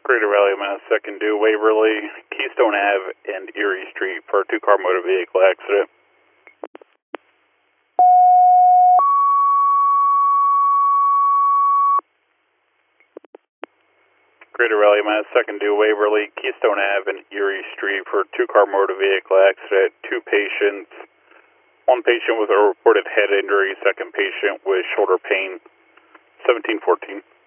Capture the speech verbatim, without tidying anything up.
Greater Valley, Mass. Second due Waverly, Keystone Ave, and Erie Street for a two-car motor vehicle accident. Greater Valley, Mass. Second due Waverly, Keystone Ave, and Erie Street for a two-car motor vehicle accident. Two patients. One patient with a reported head injury, second patient with shoulder pain. seventeen fourteen.